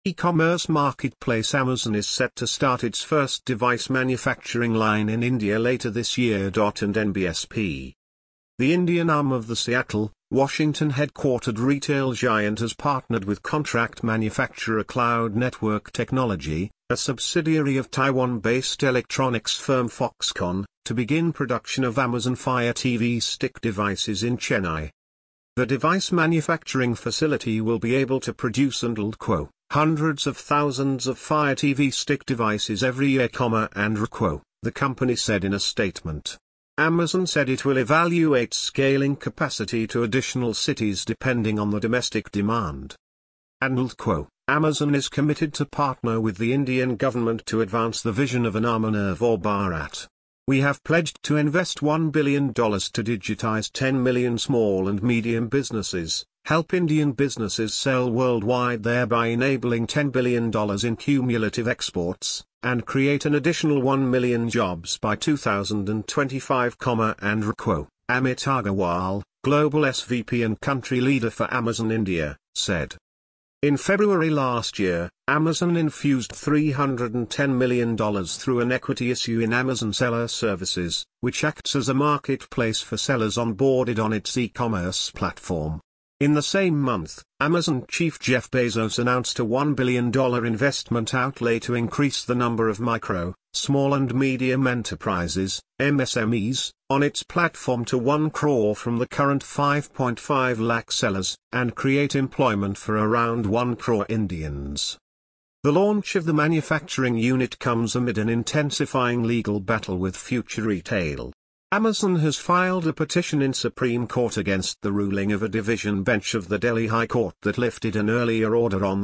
E-commerce marketplace Amazon is set to start its first device manufacturing line in India later this year. And NBSP. The Indian arm of the Seattle, Washington headquartered retail giant has partnered with contract manufacturer Cloud Network Technology, a subsidiary of Taiwan-based electronics firm Foxconn, to begin production of Amazon Fire TV Stick devices in Chennai. The device manufacturing facility will be able to produce hundreds of thousands of Fire TV Stick devices every year, the company said in a statement. Amazon said it will evaluate scaling capacity to additional cities depending on the domestic demand. Amazon is committed to partner with the Indian government to advance the vision of an Atmanirbhar Bharat. We have pledged to invest $1 billion to digitize 10 million small and medium businesses, help Indian businesses sell worldwide, thereby enabling $10 billion in cumulative exports, and create an additional 1 million jobs by 2025, Amit Agarwal, Global SVP and Country Leader for Amazon India, said. In February last year, Amazon infused $310 million through an equity issue in Amazon Seller Services, which acts as a marketplace for sellers onboarded on its e-commerce platform. In the same month, Amazon chief Jeff Bezos announced a $1 billion investment outlay to increase the number of micro, small and medium enterprises, MSMEs, on its platform to 1 crore from the current 5.5 lakh sellers, and create employment for around 1 crore Indians. The launch of the manufacturing unit comes amid an intensifying legal battle with Future Retail. Amazon has filed a petition in Supreme Court against the ruling of a division bench of the Delhi High Court that lifted an earlier order on the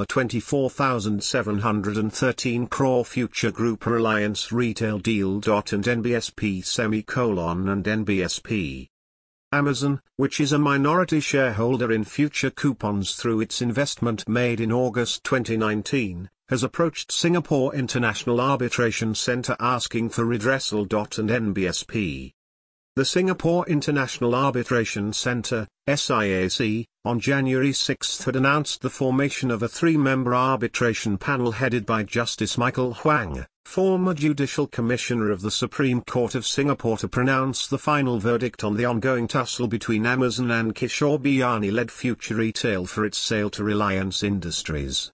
24,713 crore Future Group Reliance Retail deal. And NBSP and NBSP. Amazon, which is a minority shareholder in Future Coupons through its investment made in August 2019, has approached Singapore International Arbitration Centre asking for redressal. And NBSP. The Singapore International Arbitration Centre, SIAC, on January 6 had announced the formation of a 3-member arbitration panel headed by Justice Michael Huang, former Judicial Commissioner of the Supreme Court of Singapore, to pronounce the final verdict on the ongoing tussle between Amazon and Kishore Biyani-led Future Retail for its sale to Reliance Industries.